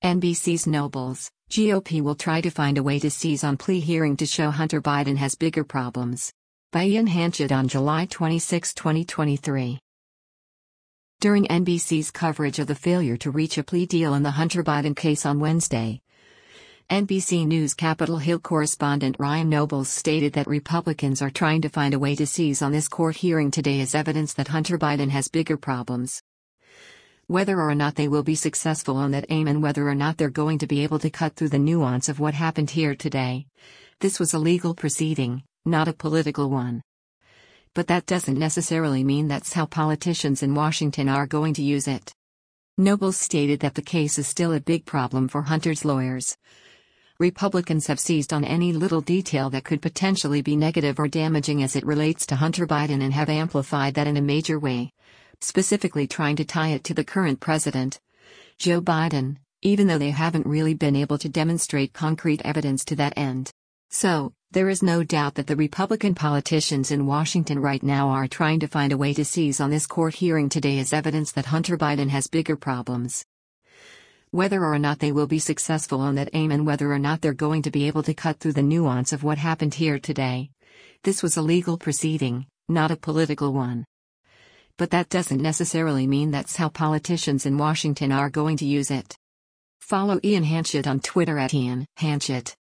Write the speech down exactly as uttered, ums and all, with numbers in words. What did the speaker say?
N B C's Nobles, G O P will try to find a way to seize on plea hearing to show Hunter Biden has bigger problems. By Ian Hanchett on July twenty-sixth, twenty twenty-three. During N B C's coverage of the failure to reach a plea deal in the Hunter Biden case on Wednesday, N B C News Capitol Hill correspondent Ryan Nobles stated that Republicans are trying to find a way to seize on this court hearing today as evidence that Hunter Biden has bigger problems. Whether or not they will be successful on that aim and whether or not they're going to be able to cut through the nuance of what happened here today. This was a legal proceeding, not a political one. But that doesn't necessarily mean that's how politicians in Washington are going to use it. Nobles stated that the case is still a big problem for Hunter's lawyers. Republicans have seized on any little detail that could potentially be negative or damaging as it relates to Hunter Biden and have amplified that in a major way, specifically trying to tie it to the current president, Joe Biden, even though they haven't really been able to demonstrate concrete evidence to that end. So, there is no doubt that the Republican politicians in Washington right now are trying to find a way to seize on this court hearing today as evidence that Hunter Biden has bigger problems. Whether or not they will be successful on that aim and whether or not they're going to be able to cut through the nuance of what happened here today. This was a legal proceeding, not a political one. But that doesn't necessarily mean that's how politicians in Washington are going to use it. Follow Ian Hanchett on Twitter at Ian Hanchett.